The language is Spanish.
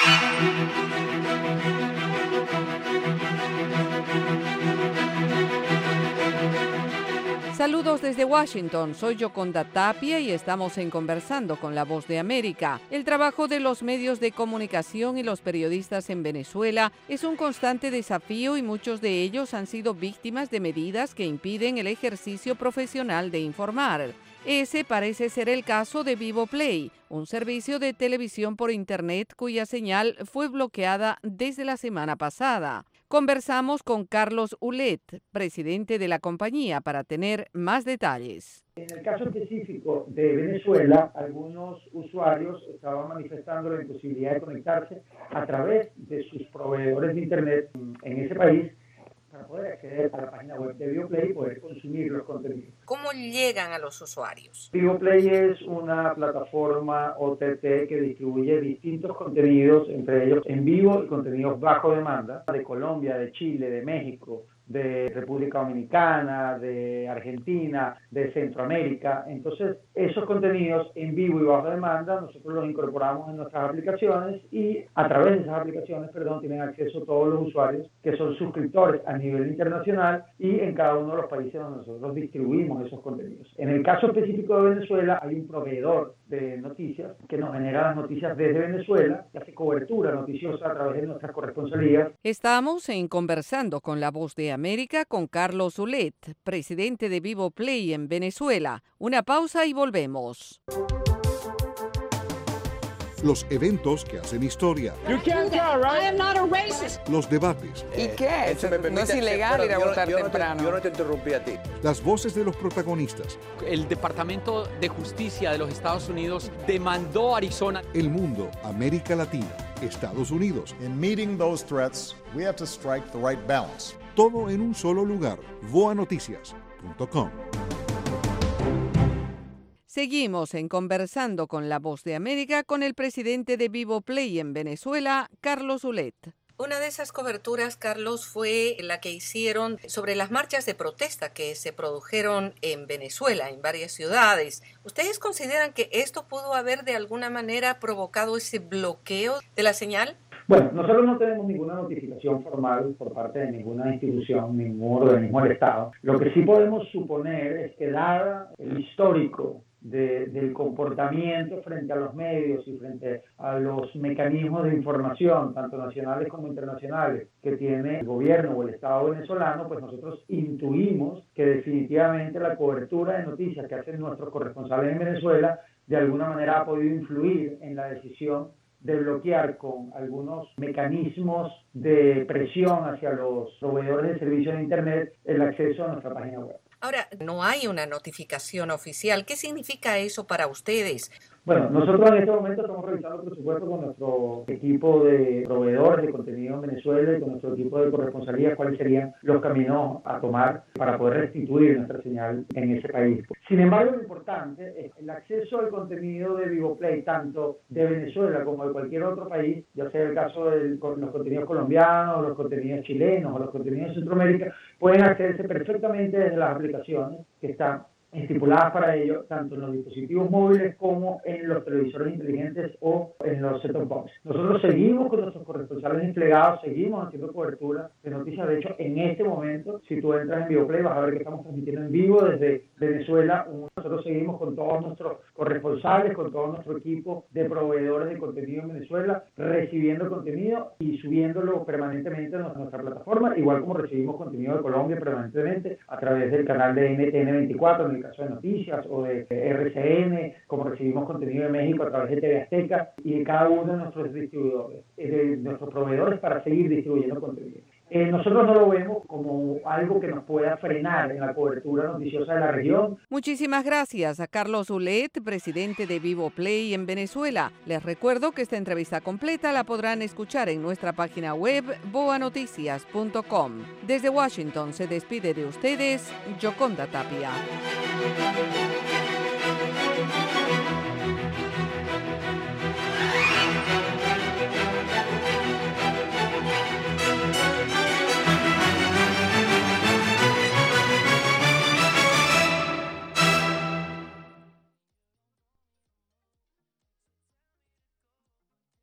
Saludos desde Washington, soy Yoconda Tapia y estamos en Conversando con la Voz de América. El trabajo de los medios de comunicación y los periodistas en Venezuela es un constante desafío y muchos de ellos han sido víctimas de medidas que impiden el ejercicio profesional de informar. Ese parece ser el caso de Vivo Play, un servicio de televisión por Internet cuya señal fue bloqueada desde la semana pasada. Conversamos con Carlos Ulet, presidente de la compañía, para tener más detalles. En el caso específico de Venezuela, algunos usuarios estaban manifestando la imposibilidad de conectarse a través de sus proveedores de Internet en ese país para poder acceder a la página web de VivoPlay y poder consumir los contenidos. ¿Cómo llegan a los usuarios? VivoPlay es una plataforma OTT que distribuye distintos contenidos, entre ellos en vivo y contenidos bajo demanda, de Colombia, de Chile, de México, de República Dominicana, de Argentina, de Centroamérica. Entonces, esos contenidos en vivo y bajo demanda, nosotros los incorporamos en nuestras aplicaciones y a través de esas aplicaciones, tienen acceso todos los usuarios que son suscriptores a nivel internacional y en cada uno de los países donde nosotros distribuimos esos contenidos. En el caso específico de Venezuela, hay un proveedor de noticias que nos genera las noticias desde Venezuela, que hace cobertura noticiosa a través de nuestras corresponsalías. Estamos en Conversando con la Voz de América con Carlos Ulet, presidente de Vivo Play en Venezuela. Una pausa y volvemos. Los eventos que hacen historia. Los debates. ¿Y qué? No es ilegal ir a votar temprano. Yo no te interrumpí a ti. Las voces de los protagonistas. El Departamento de Justicia de los Estados Unidos demandó a Arizona. El mundo, América Latina, Estados Unidos. In meeting those threats, we have to strike the right balance. Todo en un solo lugar. voanoticias.com. Seguimos en Conversando con la Voz de América con el presidente de Vivo Play en Venezuela, Carlos Ulet. Una de esas coberturas, Carlos, fue la que hicieron sobre las marchas de protesta que se produjeron en Venezuela, en varias ciudades. ¿Ustedes consideran que esto pudo haber de alguna manera provocado ese bloqueo de la señal? Bueno, nosotros no tenemos ninguna notificación formal por parte de ninguna institución, ningún organismo del Estado. Lo que sí podemos suponer es que dada el histórico del comportamiento frente a los medios y frente a los mecanismos de información, tanto nacionales como internacionales, que tiene el gobierno o el Estado venezolano, pues nosotros intuimos que definitivamente la cobertura de noticias que hacen nuestros corresponsales en Venezuela de alguna manera ha podido influir en la decisión de bloquear con algunos mecanismos de presión hacia los proveedores de servicios de Internet el acceso a nuestra página web. Ahora, no hay una notificación oficial. ¿Qué significa eso para ustedes? Bueno, nosotros en este momento estamos revisando el presupuesto con nuestro equipo de proveedores de contenido en Venezuela y con nuestro equipo de corresponsalía cuáles serían los caminos a tomar para poder restituir nuestra señal en ese país. Sin embargo, lo importante es el acceso al contenido de VivoPlay, tanto de Venezuela como de cualquier otro país, ya sea el caso de los contenidos colombianos, los contenidos chilenos o los contenidos de Centroamérica, pueden accederse perfectamente desde las aplicaciones que están estipuladas para ello, tanto en los dispositivos móviles como en los televisores inteligentes o en los set-top box. Nosotros seguimos con nuestros corresponsales desplegados, seguimos haciendo cobertura de noticias. De hecho, en este momento, si tú entras en VivoPlay, vas a ver que estamos transmitiendo en vivo desde Venezuela. Nosotros seguimos con todos nuestros corresponsales, con todo nuestro equipo de proveedores de contenido en Venezuela, recibiendo contenido y subiéndolo permanentemente a nuestra plataforma, igual como recibimos contenido de Colombia permanentemente a través del canal de NTN24, en el caso de Noticias, o de RCN, como recibimos contenido de México a través de TV Azteca y de cada uno de nuestros distribuidores, de nuestros proveedores, para seguir distribuyendo contenido. Nosotros no lo vemos como algo que nos pueda frenar en la cobertura noticiosa de la región. Muchísimas gracias a Carlos Ulet, presidente de Vivo Play en Venezuela. Les recuerdo que esta entrevista completa la podrán escuchar en nuestra página web voanoticias.com. Desde Washington se despide de ustedes Yoconda Tapia.